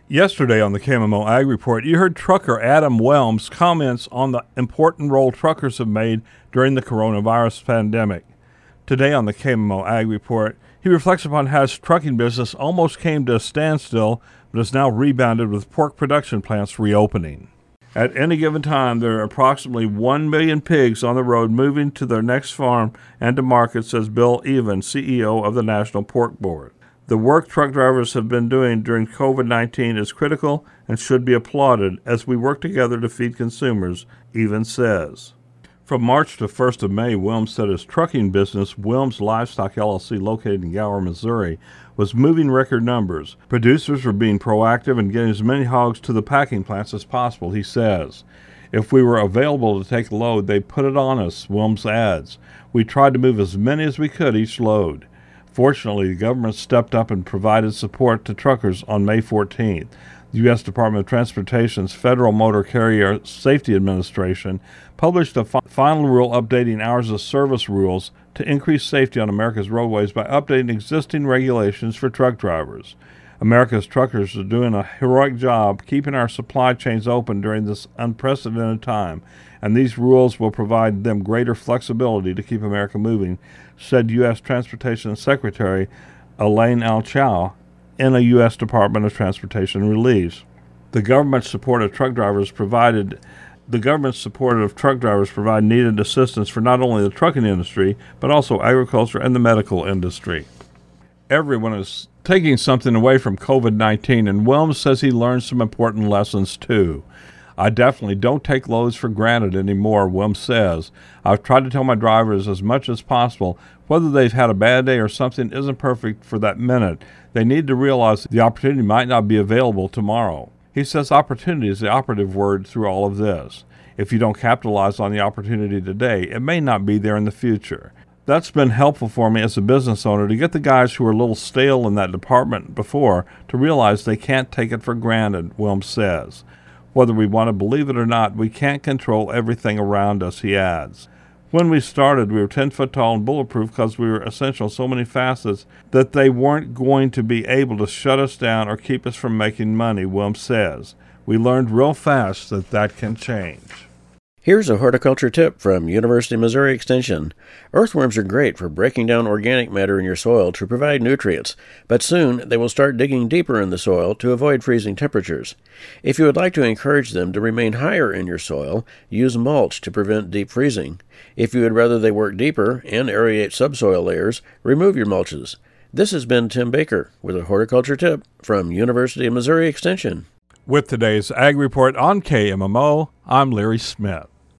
Yesterday on the KMMO Ag Report, you heard trucker Adam Whelms' comments on the important role truckers have made during the coronavirus pandemic. Today on the KMMO Ag Report, he reflects upon how his trucking business almost came to a standstill, but has now rebounded with pork production plants reopening. At any given time, there are approximately 1 million pigs on the road moving to their next farm and to market, says Bill Even, CEO of the National Pork Board. The work truck drivers have been doing during COVID-19 is critical and should be applauded as we work together to feed consumers, Even says. From March to 1st of May, Whelms said his trucking business, Whelms Livestock LLC, located in Gower, Missouri, was moving record numbers. Producers were being proactive and getting as many hogs to the packing plants as possible, he says. If we were available to take a load, they put it on us, Whelms adds. We tried to move as many as we could each load. Fortunately, the government stepped up and provided support to truckers on May 14th. The U.S. Department of Transportation's Federal Motor Carrier Safety Administration published a final rule updating hours of service rules to increase safety on America's roadways by updating existing regulations for truck drivers. America's truckers are doing a heroic job keeping our supply chains open during this unprecedented time, and these rules will provide them greater flexibility to keep America moving, said U.S. Transportation Secretary Elaine Al-Chao in a U.S. Department of Transportation release. The government support of truck drivers provide needed assistance for not only the trucking industry, but also agriculture and the medical industry. Everyone is taking something away from COVID-19, and Whelms says he learned some important lessons too. I definitely don't take loads for granted anymore, Whelms says. I've tried to tell my drivers as much as possible, whether they've had a bad day or something isn't perfect for that minute, they need to realize the opportunity might not be available tomorrow. He says opportunity is the operative word through all of this. If you don't capitalize on the opportunity today, it may not be there in the future. That's been helpful for me as a business owner to get the guys who were a little stale in that department before to realize they can't take it for granted, Whelms says. Whether we want to believe it or not, we can't control everything around us, he adds. When we started, we were 10 foot tall and bulletproof because we were essential in so many facets that they weren't going to be able to shut us down or keep us from making money, Whelms says. We learned real fast that can change. Here's a horticulture tip from University of Missouri Extension. Earthworms are great for breaking down organic matter in your soil to provide nutrients, but soon they will start digging deeper in the soil to avoid freezing temperatures. If you would like to encourage them to remain higher in your soil, use mulch to prevent deep freezing. If you would rather they work deeper and aerate subsoil layers, remove your mulches. This has been Tim Baker with a horticulture tip from University of Missouri Extension. With today's Ag Report on KMMO, I'm Larry Smith.